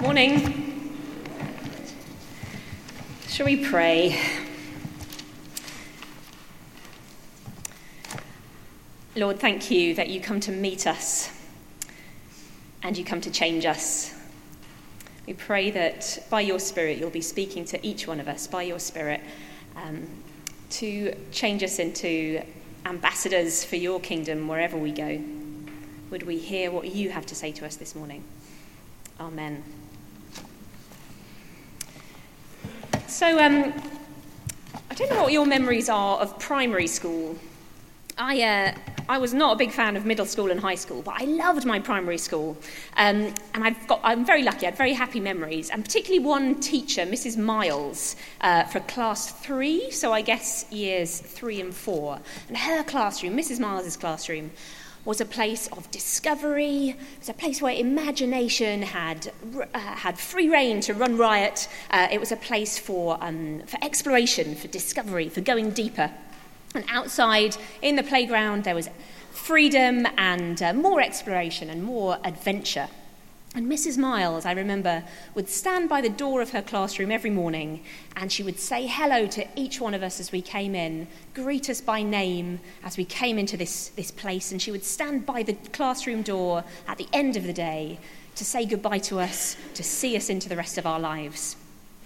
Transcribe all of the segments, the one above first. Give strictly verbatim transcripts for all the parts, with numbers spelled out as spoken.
Morning. Shall we pray? Lord, thank you that you come to meet us and you come to change us. We pray that by your Spirit you'll be speaking to each one of us, by your Spirit, um, to change us into ambassadors for your kingdom wherever we go. Would we hear what you have to say to us this morning? Amen. So, um, I don't know what your memories are of primary school. I uh, I was not a big fan of middle school and high school, but I loved my primary school. Um, and I've got, I'm very lucky, I had very happy memories, and particularly one teacher, Missus Miles, uh, for class three, so I guess years three and four. And her classroom, Missus Miles's classroom, was a place of discovery. It was a place where imagination had uh, had free rein to run riot. Uh, it was a place for um, for exploration, for discovery, for going deeper. And outside, in the playground, there was freedom and uh, more exploration and more adventure. And Missus Miles, I remember, would stand by the door of her classroom every morning and she would say hello to each one of us as we came in, greet us by name as we came into this, this place, and she would stand by the classroom door at the end of the day to say goodbye to us, to see us into the rest of our lives.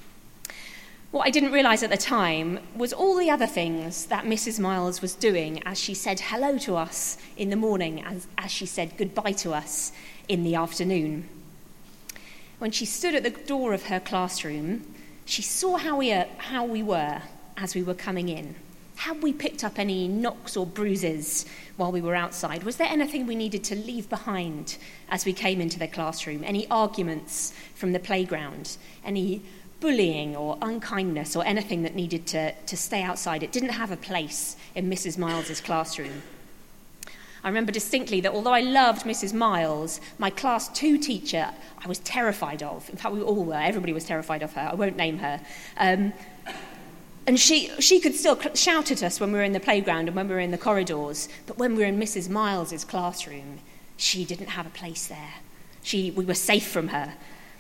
What I didn't realise at the time was all the other things that Missus Miles was doing as she said hello to us in the morning, as, as she said goodbye to us in the afternoon. When she stood at the door of her classroom, she saw how we, uh, how we were as we were coming in. Had we picked up any knocks or bruises while we were outside? Was there anything we needed to leave behind as we came into the classroom? Any arguments from the playground? Any bullying or unkindness or anything that needed to, to stay outside? It didn't have a place in Missus Miles's classroom. I remember distinctly that although I loved Missus Miles, my class two teacher I was terrified of. In fact, we all were. Everybody was terrified of her. I won't name her. Um, and she she could still shout at us when we were in the playground and when we were in the corridors. But when we were in Missus Miles's classroom, she didn't have a place there. She we were safe from her.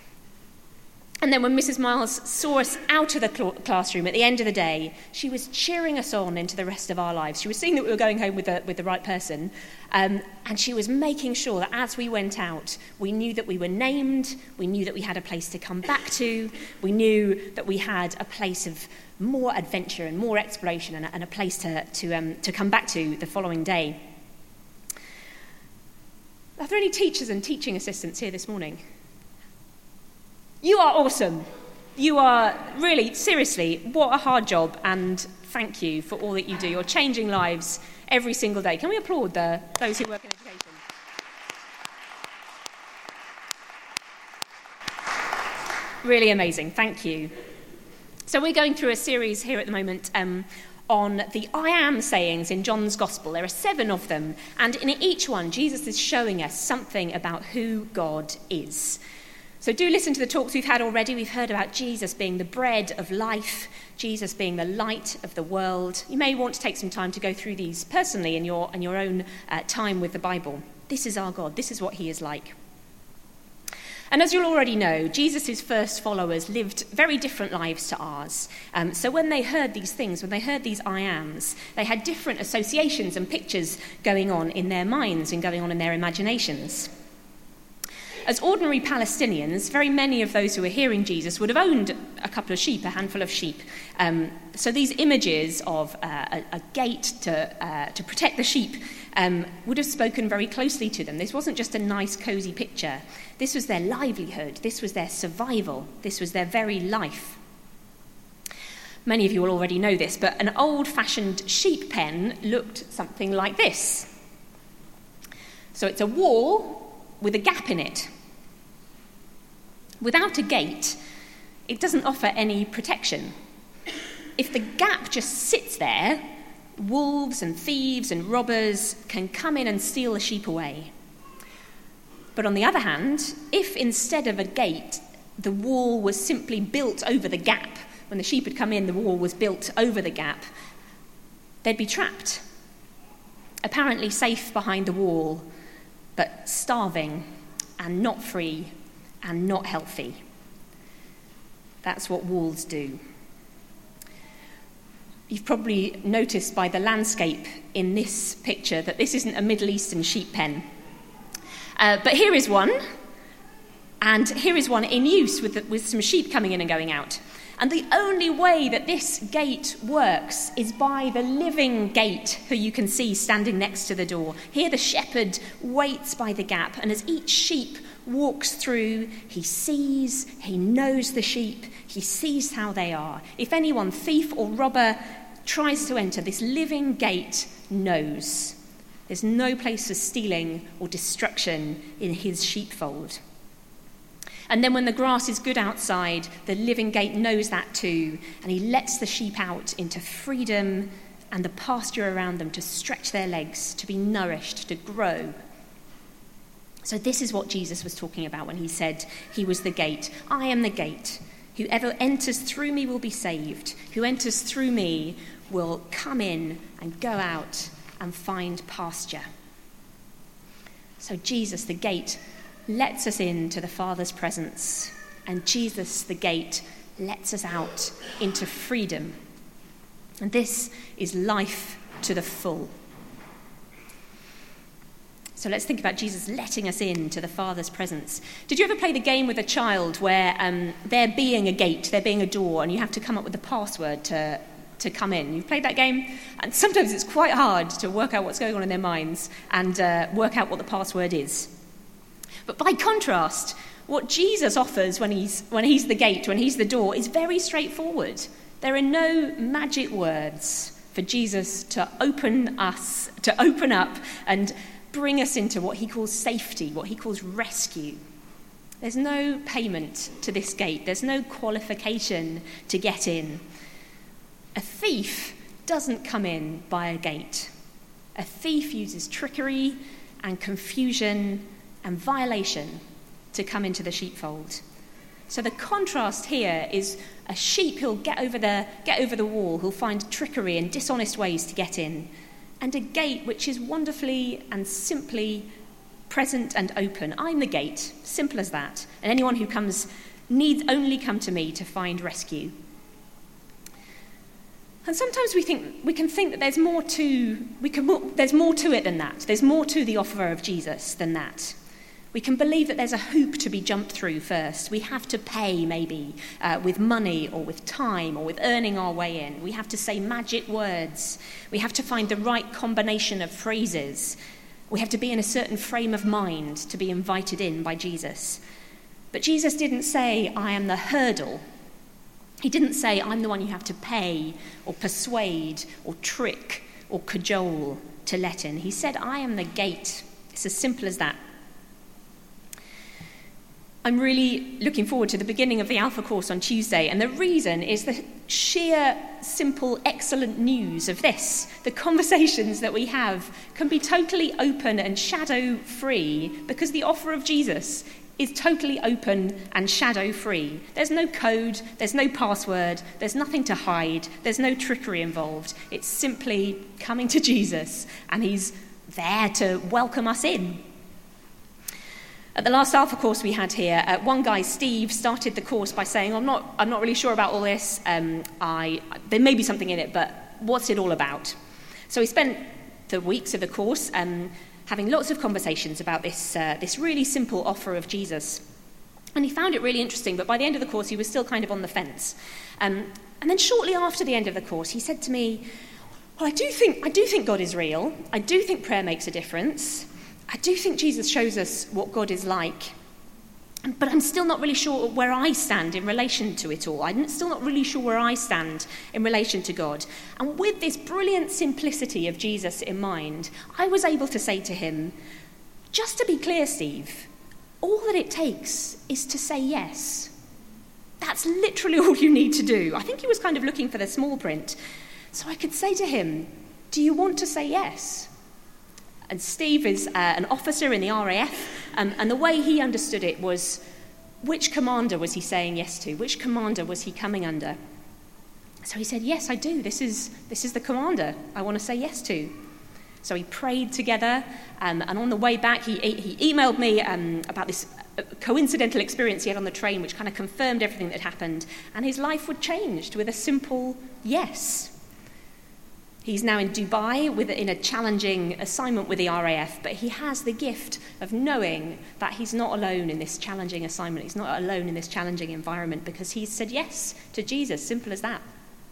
And then when Missus Miles saw us out of the cl- classroom at the end of the day, she was cheering us on into the rest of our lives. She was seeing that we were going home with the, with the right person, um, and she was making sure that as we went out, we knew that we were named, we knew that we had a place to come back to, we knew that we had a place of more adventure and more exploration and a, and a place to, to, um, to come back to the following day. Are there any teachers and teaching assistants here this morning? You are awesome. You are really, seriously, what a hard job, and thank you for all that you do. You're changing lives every single day. Can we applaud the, those who work in education? Really amazing. Thank you. So we're going through a series here at the moment um, on the I am sayings in John's Gospel. There are seven of them, and in each one, Jesus is showing us something about who God is. So do listen to the talks we've had already. We've heard about Jesus being the bread of life, Jesus being the light of the world. You may want to take some time to go through these personally in your, in your own uh, time with the Bible. This is our God. This is what he is like. And as you'll already know, Jesus' first followers lived very different lives to ours. Um, so when they heard these things, when they heard these I ams, they had different associations and pictures going on in their minds and going on in their imaginations. As ordinary Palestinians, very many of those who were hearing Jesus would have owned a couple of sheep, a handful of sheep. Um, so these images of uh, a, a gate to, uh, to protect the sheep um, would have spoken very closely to them. This wasn't just a nice, cosy picture. This was their livelihood. This was their survival. This was their very life. Many of you will already know this, but an old-fashioned sheep pen looked something like this. So it's a wall with a gap in it. Without a gate, it doesn't offer any protection. If the gap just sits there, wolves and thieves and robbers can come in and steal the sheep away. But on the other hand, if instead of a gate, the wall was simply built over the gap, when the sheep had come in, the wall was built over the gap, they'd be trapped, apparently safe behind the wall, but starving and not free and not healthy. That's what wolves do. You've probably noticed by the landscape in this picture that this isn't a Middle Eastern sheep pen. Uh, but here is one, and here is one in use with, the, with some sheep coming in and going out. And the only way that this gate works is by the living gate, who you can see standing next to the door. Here the shepherd waits by the gap, and as each sheep walks through, he sees, he knows the sheep, he sees how they are. If anyone, thief or robber, tries to enter, this living gate knows. There's no place for stealing or destruction in his sheepfold. And then when the grass is good outside, the living gate knows that too, and he lets the sheep out into freedom and the pasture around them to stretch their legs, to be nourished, to grow. So this is what Jesus was talking about when he said he was the gate. I am the gate. Whoever enters through me will be saved. Who enters through me will come in and go out and find pasture. So Jesus, the gate, lets us into the Father's presence, and Jesus, the gate, lets us out into freedom. And this is life to the full. So let's think about Jesus letting us into the Father's presence. Did you ever play the game with a child where um, there being a gate, there being a door, and you have to come up with the password to, to come in? You've played that game? And sometimes it's quite hard to work out what's going on in their minds and uh, work out what the password is. But by contrast, what Jesus offers when he's, when he's the gate, when he's the door, is very straightforward. There are no magic words for Jesus to open us, to open up and bring us into what he calls safety, what he calls rescue. There's no payment to this gate. There's no qualification to get in. A thief doesn't come in by a gate. A thief uses trickery and confusion and violation to come into the sheepfold. So the contrast here is a sheep who'll get over the get over the wall, who'll find trickery and dishonest ways to get in, and a gate which is wonderfully and simply present and open. I'm the gate, simple as that. And anyone who comes needs only come to me to find rescue. And sometimes we think we can think that there's more to we can there's more to it than that. There's more to the offer of Jesus than that. We can believe that there's a hoop to be jumped through first. We have to pay, maybe, uh, with money or with time or with earning our way in. We have to say magic words. We have to find the right combination of phrases. We have to be in a certain frame of mind to be invited in by Jesus. But Jesus didn't say, I am the hurdle. He didn't say, I'm the one you have to pay or persuade or trick or cajole to let in. He said, I am the gate. It's as simple as that. I'm really looking forward to the beginning of the Alpha course on Tuesday, and the reason is the sheer, simple, excellent news of this. The conversations that we have can be totally open and shadow-free because the offer of Jesus is totally open and shadow-free. There's no code, there's no password, there's nothing to hide, there's no trickery involved. It's simply coming to Jesus, and he's there to welcome us in. At the last Alpha course we had here, uh, one guy, Steve, started the course by saying, I'm not, I'm not really sure about all this. Um, I, there may be something in it, but what's it all about? So he spent the weeks of the course um, having lots of conversations about this, uh, this really simple offer of Jesus. And he found it really interesting, but by the end of the course, he was still kind of on the fence. Um, and then shortly after the end of the course, he said to me, well, I do think, I do think God is real. I do think prayer makes a difference. I do think Jesus shows us what God is like, but I'm still not really sure where I stand in relation to it all. I'm still not really sure where I stand in relation to God. And with this brilliant simplicity of Jesus in mind, I was able to say to him, just to be clear, Steve, all that it takes is to say yes. That's literally all you need to do. I think he was kind of looking for the small print. So I could say to him, do you want to say yes? And Steve is uh, an officer in the R A F, um, and the way he understood it was, which commander was he saying yes to? Which commander was he coming under? So he said, yes, I do. This is this is the commander I want to say yes to. So he prayed together, um, and on the way back, he, he emailed me um, about this a coincidental experience he had on the train which kind of confirmed everything that had happened, and his life would change with a simple yes. He's now in Dubai with, in a challenging assignment with the R A F, but he has the gift of knowing that he's not alone in this challenging assignment. He's not alone in this challenging environment because he's said yes to Jesus, simple as that.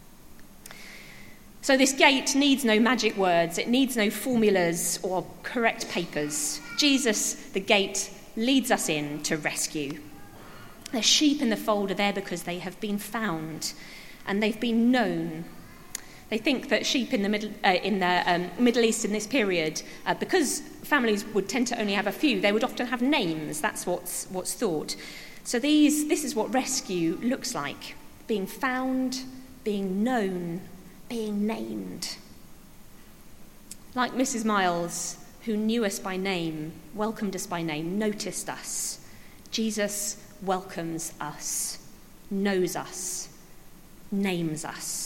So this gate needs no magic words, it needs no formulas or correct papers. Jesus, the gate, leads us in to rescue. The sheep in the fold are there because they have been found and they've been known. They think that sheep in the Middle, uh, in the um, Middle East in this period, uh, because families would tend to only have a few, they would often have names. That's what's what's thought. So these, this is what rescue looks like: being found, being known, being named. Like Missus Miles, who knew us by name, welcomed us by name, noticed us. Jesus welcomes us, knows us, names us.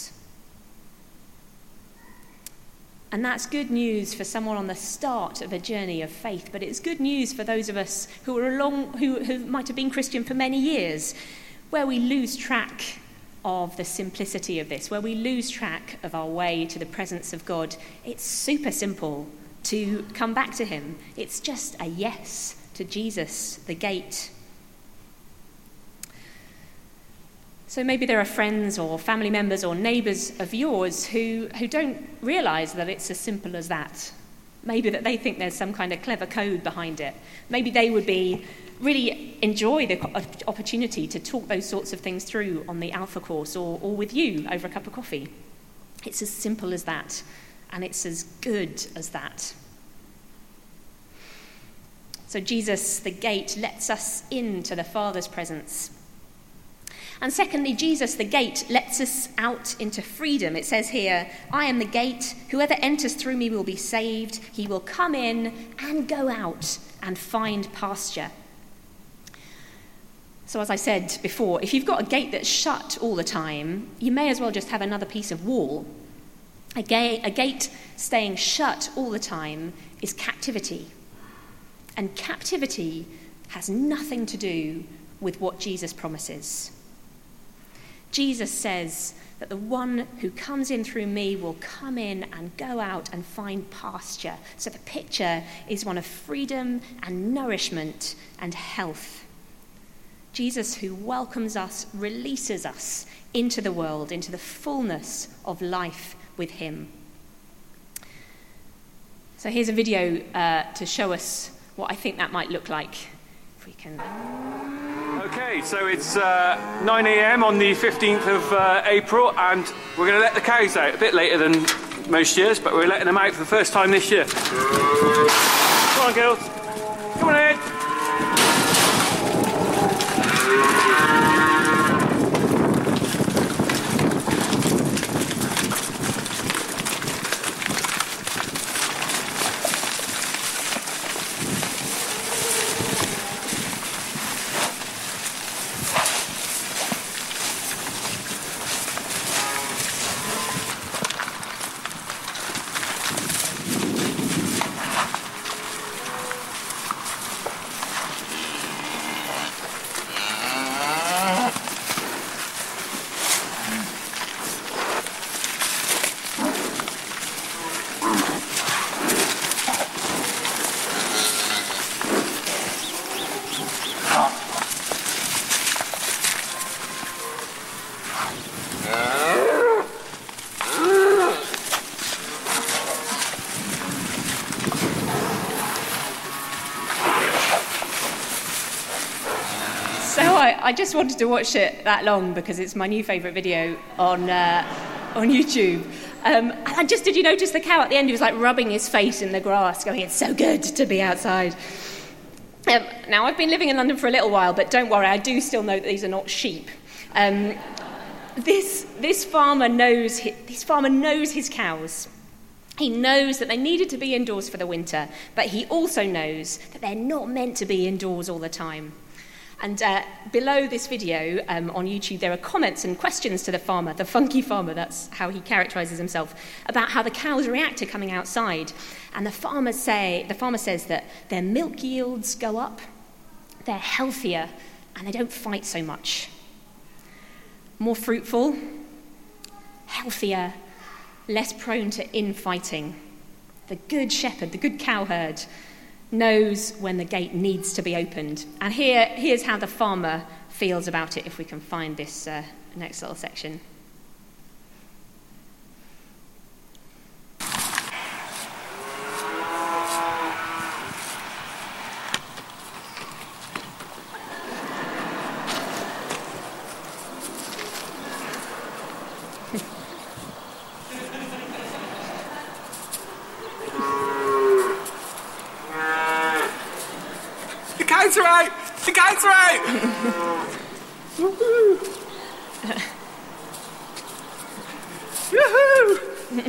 And that's good news for someone on the start of a journey of faith, but it's good news for those of us who are along, who, who might have been Christian for many years, where we lose track of the simplicity of this, where we lose track of our way to the presence of God. It's super simple to come back to him. It's just a yes to Jesus, the gate. So maybe there are friends or family members or neighbours of yours who, who don't realise that it's as simple as that. Maybe that they think there's some kind of clever code behind it. Maybe they would be really enjoy the opportunity to talk those sorts of things through on the Alpha course or, or with you over a cup of coffee. It's as simple as that, and it's as good as that. So Jesus, the gate, lets us into the Father's presence. And secondly, Jesus, the gate, lets us out into freedom. It says here, I am the gate. Whoever enters through me will be saved. He will come in and go out and find pasture. So as I said before, if you've got a gate that's shut all the time, you may as well just have another piece of wall. A, ga- a gate staying shut all the time is captivity. And captivity has nothing to do with what Jesus promises. Jesus says that the one who comes in through me will come in and go out and find pasture. So the picture is one of freedom and nourishment and health. Jesus, who welcomes us, releases us into the world, into the fullness of life with him. So here's a video uh, to show us what I think that might look like. If we can... Okay, so it's uh, nine a.m. on the fifteenth of uh, April, and we're going to let the cows out a bit later than most years, but we're letting them out for the first time this year. Come on, girls. Come on in. I just wanted to watch it that long because it's my new favourite video on uh, on YouTube. Um, and just did you notice the cow at the end? He was like rubbing his face in the grass, going, "It's so good to be outside." Um, now I've been living in London for a little while, but don't worry, I do still know that these are not sheep. Um, this this farmer knows his, this farmer knows his cows. He knows that they needed to be indoors for the winter, but he also knows that they're not meant to be indoors all the time. And uh, below this video um, on YouTube, there are comments and questions to the farmer, the funky farmer, that's how he characterises himself, about how the cows react to coming outside. And the farmers say, the farmer says that their milk yields go up, They're healthier and they don't fight so much. More fruitful, healthier, less prone to infighting. The good shepherd, the good cowherd, knows when the gate needs to be opened. And here, here's how the farmer feels about it, if we can find this uh, next little section. The cows are out! The cows are out! Woohoo! Woohoo!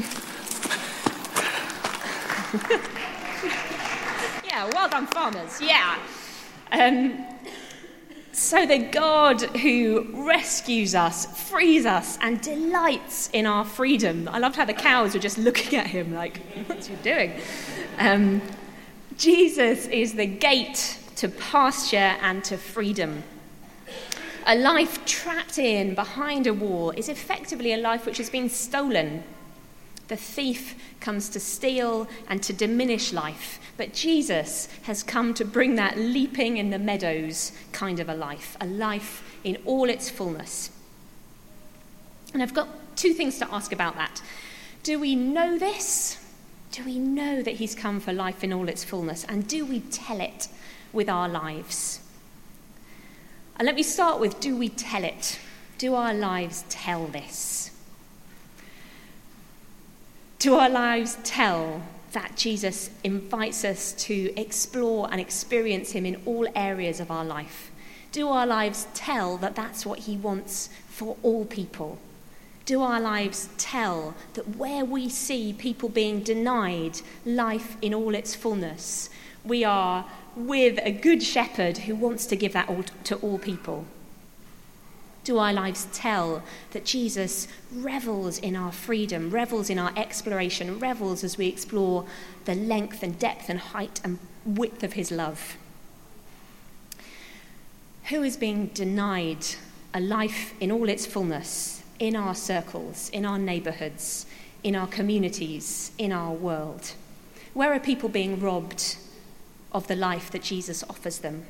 Yeah, well done, farmers. Yeah. Um, so the God who rescues us, frees us, and delights in our freedom. I loved how the cows were just looking at him like, what's he doing? Um, Jesus is the gate to pasture and to freedom. A life trapped in behind a wall is effectively a life which has been stolen. The thief comes to steal and to diminish life, but Jesus has come to bring that leaping in the meadows kind of a life, a life in all its fullness. And I've got two things to ask about that. Do we know this? Do we know that he's come for life in all its fullness? And do we tell it with our lives? And let me start with, do we tell it? Do our lives tell this? Do our lives tell that Jesus invites us to explore and experience him in all areas of our life? Do our lives tell that that's what he wants for all people? Do our lives tell that where we see people being denied life in all its fullness, we are with a good shepherd who wants to give that all to all people? Do our lives tell that Jesus revels in our freedom, revels in our exploration, revels as we explore the length and depth and height and width of his love? Who is being denied a life in all its fullness in our circles, in our neighbourhoods, in our communities, in our world? Where are people being robbed of the life that Jesus offers them?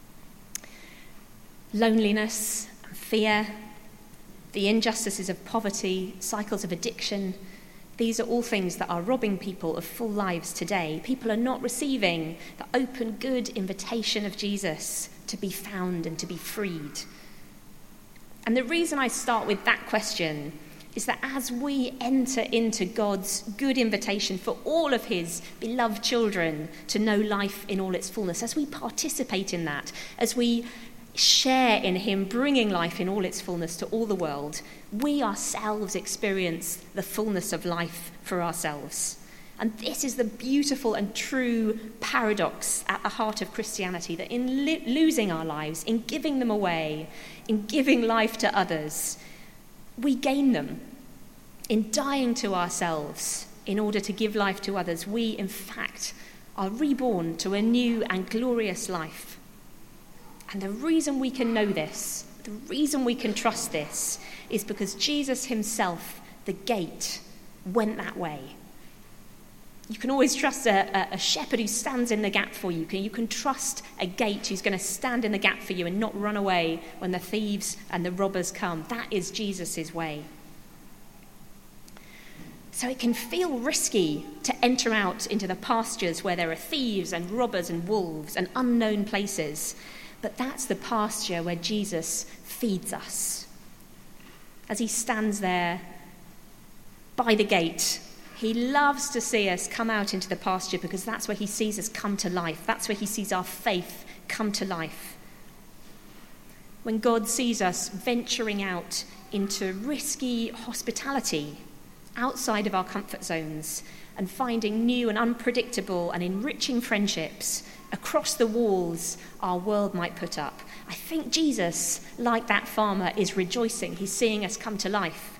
Loneliness, fear, the injustices of poverty, cycles of addiction, these are all things that are robbing people of full lives today. People are not receiving the open, good invitation of Jesus to be found and to be freed. And the reason I start with that question is that as we enter into God's good invitation for all of his beloved children to know life in all its fullness, as we participate in that, as we share in him bringing life in all its fullness to all the world, we ourselves experience the fullness of life for ourselves. And this is the beautiful and true paradox at the heart of Christianity, that in li- losing our lives, in giving them away, in giving life to others, we gain them. In dying to ourselves in order to give life to others, we in fact are reborn to a new and glorious life. And the reason we can know this, the reason we can trust this, is because Jesus himself, the gate, went that way. You can always trust a, a shepherd who stands in the gap for you. You can, you can trust a gate who's going to stand in the gap for you and not run away when the thieves and the robbers come. That is Jesus' way. So it can feel risky to enter out into the pastures where there are thieves and robbers and wolves and unknown places. But that's the pasture where Jesus feeds us. As he stands there by the gate, he loves to see us come out into the pasture because that's where he sees us come to life. That's where he sees our faith come to life. When God sees us venturing out into risky hospitality outside of our comfort zones and finding new and unpredictable and enriching friendships across the walls our world might put up, I think Jesus, like that farmer, is rejoicing. He's seeing us come to life.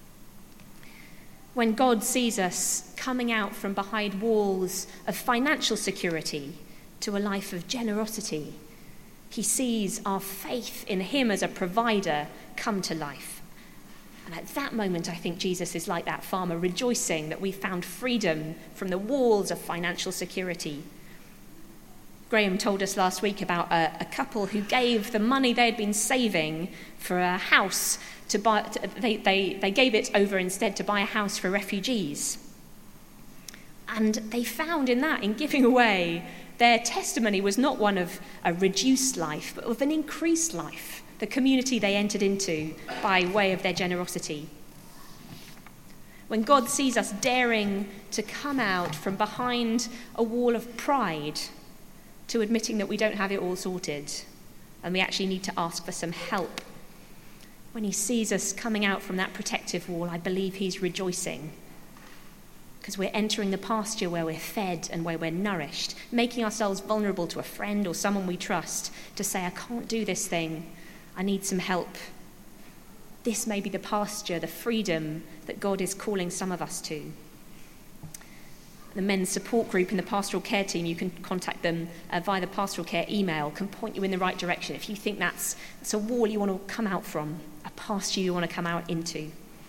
When God sees us coming out from behind walls of financial security to a life of generosity, He sees our faith in him as a provider come to life. And at that moment, I think Jesus is like that farmer, rejoicing that we found freedom from the walls of financial security. Graham told us last week about a, a couple who gave the money they had been saving for a house to buy. To, they, they, they gave it over instead to buy a house for refugees. And they found in that, in giving away, their testimony was not one of a reduced life, but of an increased life, the community they entered into by way of their generosity. When God sees us daring to come out from behind a wall of pride to admitting that we don't have it all sorted and we actually need to ask for some help, when he sees us coming out from that protective wall, I believe he's rejoicing, because we're entering the pasture where we're fed and where we're nourished, making ourselves vulnerable to a friend or someone we trust to say, I can't do this thing, I need some help. This may be the pasture, the freedom that God is calling some of us to. The men's support group in the pastoral care team, you can contact them uh, via the pastoral care email, can point you in the right direction if you think that's, that's a wall you want to come out from, a pasture you want to come out into.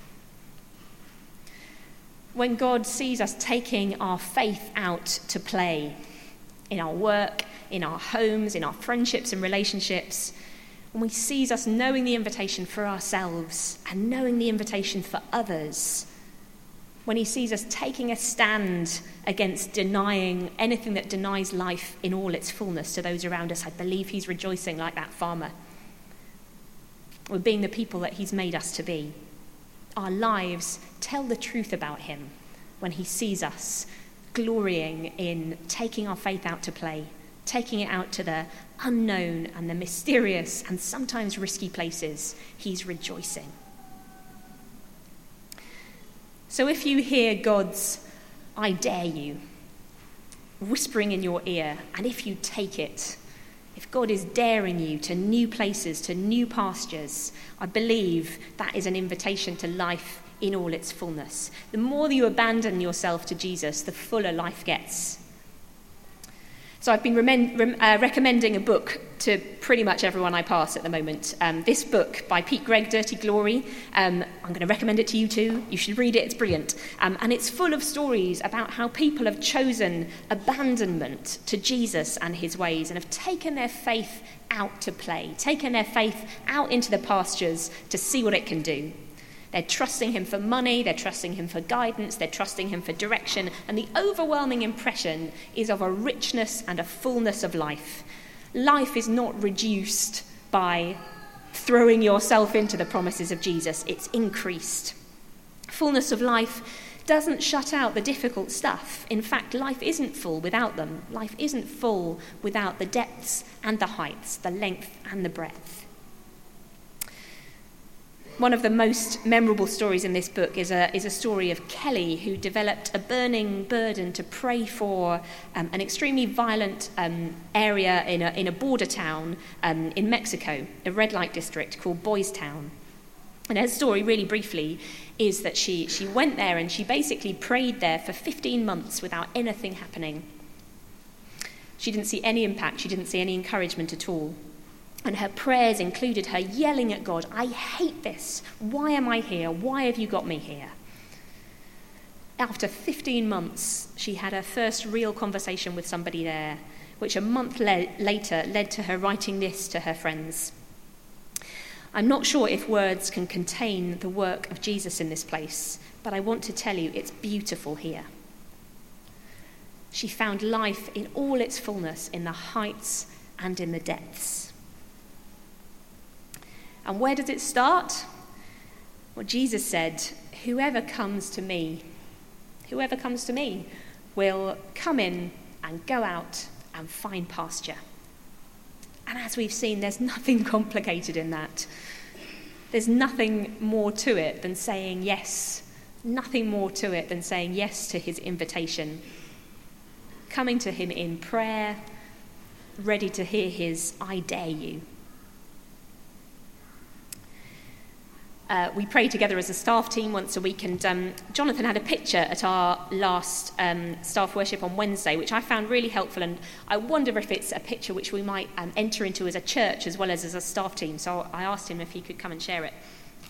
When God sees us taking our faith out to play, in our work, in our homes, in our friendships and relationships, when he sees us knowing the invitation for ourselves and knowing the invitation for others, when he sees us taking a stand against denying anything that denies life in all its fullness to those around us, I believe he's rejoicing like that farmer. We're being the people that he's made us to be. Our lives tell the truth about him when he sees us glorying in taking our faith out to play, taking it out to the unknown and the mysterious and sometimes risky places. He's rejoicing. So if you hear God's "I dare you" whispering in your ear, and if you take it, if God is daring you to new places, to new pastures, I believe that is an invitation to life in all its fullness. The more that you abandon yourself to Jesus, the fuller life gets. So I've been remen- rem- uh, recommending a book to pretty much everyone I pass at the moment. Um, this book by Pete Greig, Dirty Glory. Um, I'm going to recommend it to you too. You should read it. It's brilliant. Um, and it's full of stories about how people have chosen abandonment to Jesus and his ways and have taken their faith out to play, taken their faith out into the pastures to see what it can do. They're trusting him for money, they're trusting him for guidance, they're trusting him for direction, and the overwhelming impression is of a richness and a fullness of life. Life is not reduced by throwing yourself into the promises of Jesus, it's increased. Fullness of life doesn't shut out the difficult stuff. In fact, life isn't full without them. Life isn't full without the depths and the heights, the length and the breadth. One of the most memorable stories in this book is a, is a story of Kelly, who developed a burning burden to pray for um, an extremely violent um, area in a, in a border town um, in Mexico, a red light district called Boys Town. And her story, really briefly, is that she, she went there and she basically prayed there for fifteen months without anything happening. She didn't see any impact, she didn't see any encouragement at all. And her prayers included her yelling at God, I hate this. Why am I here? Why have you got me here? After fifteen months, she had her first real conversation with somebody there, which a month le- later led to her writing this to her friends. I'm not sure if words can contain the work of Jesus in this place, but I want to tell you it's beautiful here. She found life in all its fullness, in the heights and in the depths. And where does it start? Well, Jesus said, whoever comes to me, whoever comes to me will come in and go out and find pasture. And as we've seen, there's nothing complicated in that. There's nothing more to it than saying yes. Nothing more to it than saying yes to his invitation. Coming to him in prayer, ready to hear his I dare you. Uh, we pray together as a staff team once a week, and um, Jonathan had a picture at our last um, staff worship on Wednesday, which I found really helpful, and I wonder if it's a picture which we might um, enter into as a church as well as as a staff team. So I asked him if he could come and share it.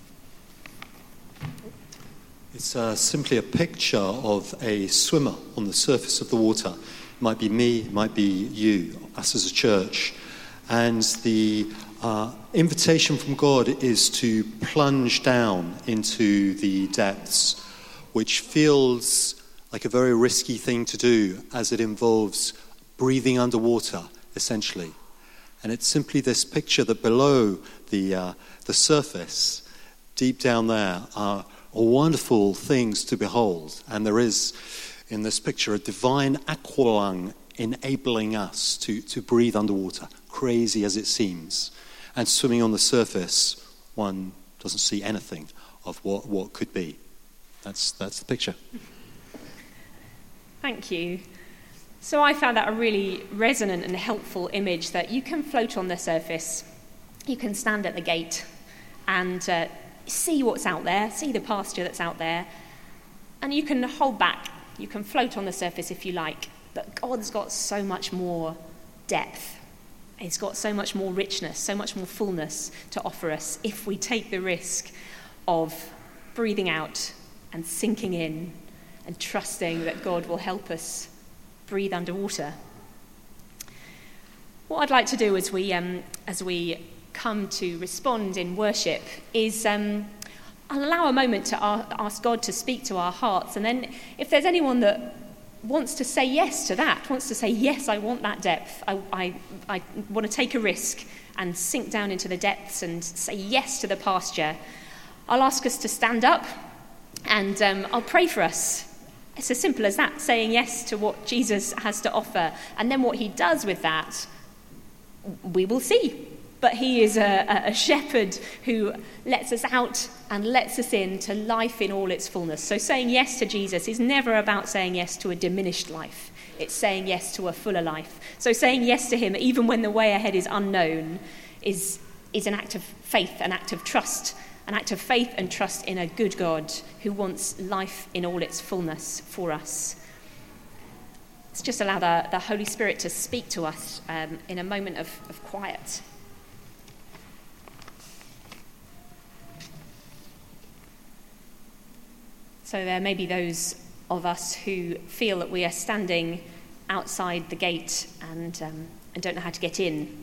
It's uh, simply a picture of a swimmer on the surface of the water. It might be me, it might be you, us as a church. And the uh, invitation from God is to plunge down into the depths, which feels like a very risky thing to do, as it involves breathing underwater, essentially. And it's simply this picture that below the uh, the surface, deep down there, are wonderful things to behold. And there is, in this picture, a divine aqualung enabling us to, to breathe underwater, crazy as it seems. And swimming on the surface, one doesn't see anything of what, what could be. That's that's the picture. Thank you. So I found that a really resonant and helpful image, that you can float on the surface, you can stand at the gate and uh, see what's out there, see the pasture that's out there, and you can hold back, you can float on the surface if you like, but God's got so much more depth. He's got so much more richness, so much more fullness to offer us if we take the risk of breathing out and sinking in and trusting that God will help us breathe underwater. What I'd like to do as we um, as we come to respond in worship is um, I'll allow a moment to ask God to speak to our hearts, and then if there's anyone that wants to say yes to that, wants to say, yes, I want that depth, I, I, I want to take a risk and sink down into the depths and say yes to the pasture, I'll ask us to stand up and um, I'll pray for us. It's as simple as that, saying yes to what Jesus has to offer. And then what he does with that, we will see. But he is a, a shepherd who lets us out and lets us in to life in all its fullness. So saying yes to Jesus is never about saying yes to a diminished life. It's saying yes to a fuller life. So saying yes to him, even when the way ahead is unknown, is, is an act of faith, an act of trust, an act of faith and trust in a good God who wants life in all its fullness for us. Let's just allow the, the Holy Spirit to speak to us um, in a moment of, of quiet. So there may be those of us who feel that we are standing outside the gate and, um, and don't know how to get in.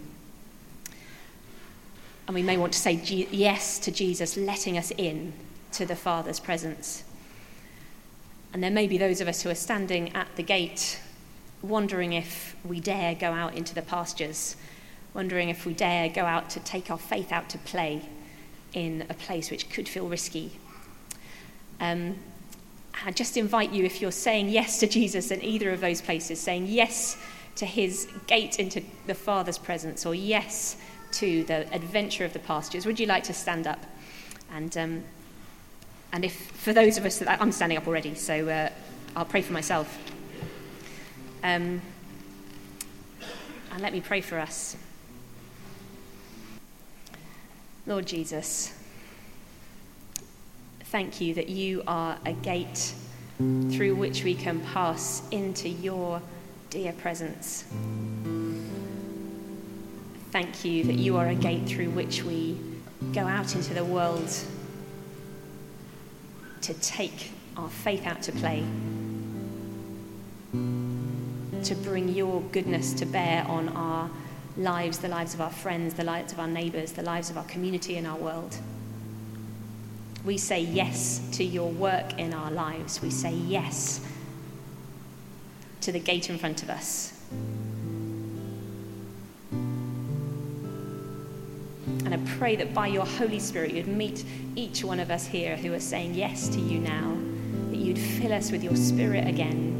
And we may want to say G- yes to Jesus letting us in to the Father's presence. And there may be those of us who are standing at the gate wondering if we dare go out into the pastures, wondering if we dare go out to take our faith out to play in a place which could feel risky. Um, I just invite you, if you're saying yes to Jesus in either of those places, saying yes to his gate into the Father's presence, or yes to the adventure of the pastures, would you like to stand up? And um, and if for those of us that I'm standing up already, so uh, I'll pray for myself. Um, and let me pray for us. Lord Jesus, thank you that you are a gate through which we can pass into your dear presence. Thank you that you are a gate through which we go out into the world to take our faith out to play, to bring your goodness to bear on our lives, the lives of our friends, the lives of our neighbours, the lives of our community and our world. We say yes to your work in our lives. We say yes to the gate in front of us. And I pray that by your Holy Spirit you'd meet each one of us here who are saying yes to you now, that you'd fill us with your Spirit again,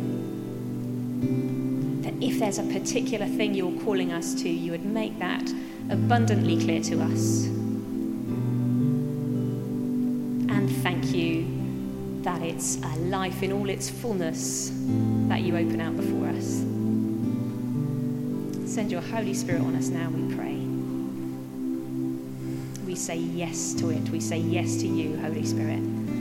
that if there's a particular thing you're calling us to, you would make that abundantly clear to us. And thank you that it's a life in all its fullness that you open out before us. Send your Holy Spirit on us now, we pray. We say yes to it. We say yes to you, Holy Spirit.